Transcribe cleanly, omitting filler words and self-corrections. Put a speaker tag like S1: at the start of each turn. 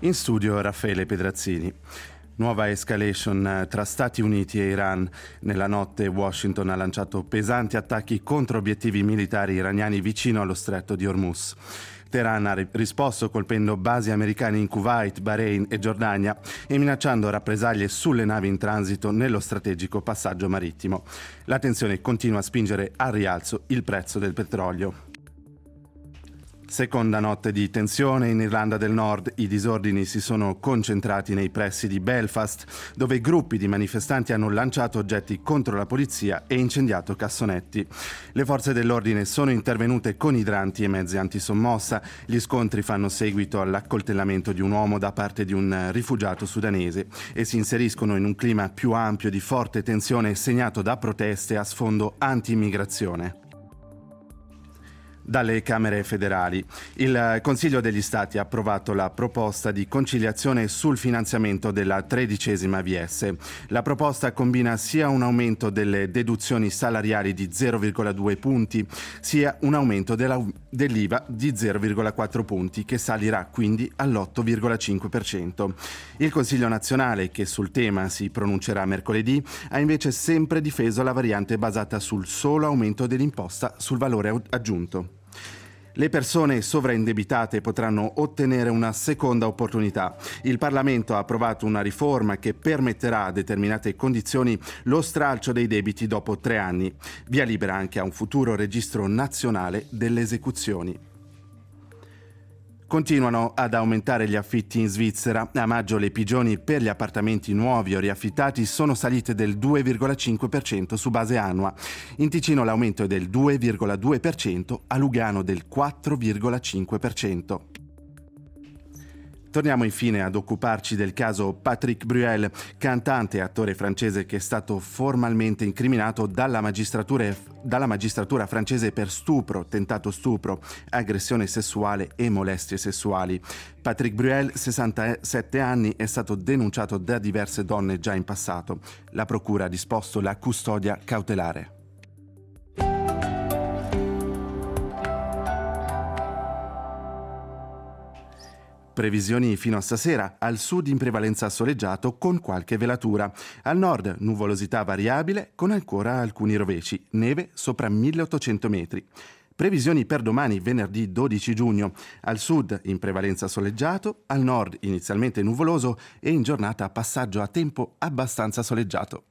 S1: In studio Raffaele Pedrazzini. Nuova escalation tra Stati Uniti e Iran. Nella notte Washington ha lanciato pesanti attacchi contro obiettivi militari iraniani vicino allo stretto di Hormuz. Teheran ha risposto colpendo basi americane in Kuwait, Bahrain e Giordania e minacciando rappresaglie sulle navi in transito nello strategico passaggio marittimo. La tensione continua a spingere al rialzo il prezzo del petrolio. Seconda notte di tensione in Irlanda del Nord. I disordini si sono concentrati nei pressi di Belfast, dove gruppi di manifestanti hanno lanciato oggetti contro la polizia e incendiato cassonetti. Le forze dell'ordine sono intervenute con idranti e mezzi antisommossa. Gli scontri fanno seguito all'accoltellamento di un uomo da parte di un rifugiato sudanese e si inseriscono in un clima più ampio di forte tensione segnato da proteste a sfondo anti-immigrazione. Dalle Camere federali. Il Consiglio degli Stati ha approvato la proposta di conciliazione sul finanziamento della 13ª VS. La proposta combina sia un aumento delle deduzioni salariali di 0,2 punti, sia un aumento dell'IVA di 0,4 punti, che salirà quindi all'8,5%. Il Consiglio nazionale, che sul tema si pronuncerà mercoledì, ha invece sempre difeso la variante basata sul solo aumento dell'imposta sul valore aggiunto. Le persone sovraindebitate potranno ottenere una seconda opportunità. Il Parlamento ha approvato una riforma che permetterà a determinate condizioni lo stralcio dei debiti dopo 3 anni. Via libera anche a un futuro registro nazionale delle esecuzioni. Continuano ad aumentare gli affitti in Svizzera. A maggio le pigioni per gli appartamenti nuovi o riaffittati sono salite del 2,5% su base annua. In Ticino l'aumento è del 2,2%, a Lugano del 4,5%. Torniamo infine ad occuparci del caso Patrick Bruel, cantante e attore francese che è stato formalmente incriminato dalla magistratura francese per stupro, tentato stupro, aggressione sessuale e molestie sessuali. Patrick Bruel, 67 anni, è stato denunciato da diverse donne già in passato. La procura ha disposto la custodia cautelare. Previsioni fino a stasera: al sud in prevalenza soleggiato con qualche velatura, al nord nuvolosità variabile con ancora alcuni rovesci, neve sopra 1800 metri. Previsioni per domani venerdì 12 giugno, al sud in prevalenza soleggiato, al nord inizialmente nuvoloso e in giornata passaggio a tempo abbastanza soleggiato.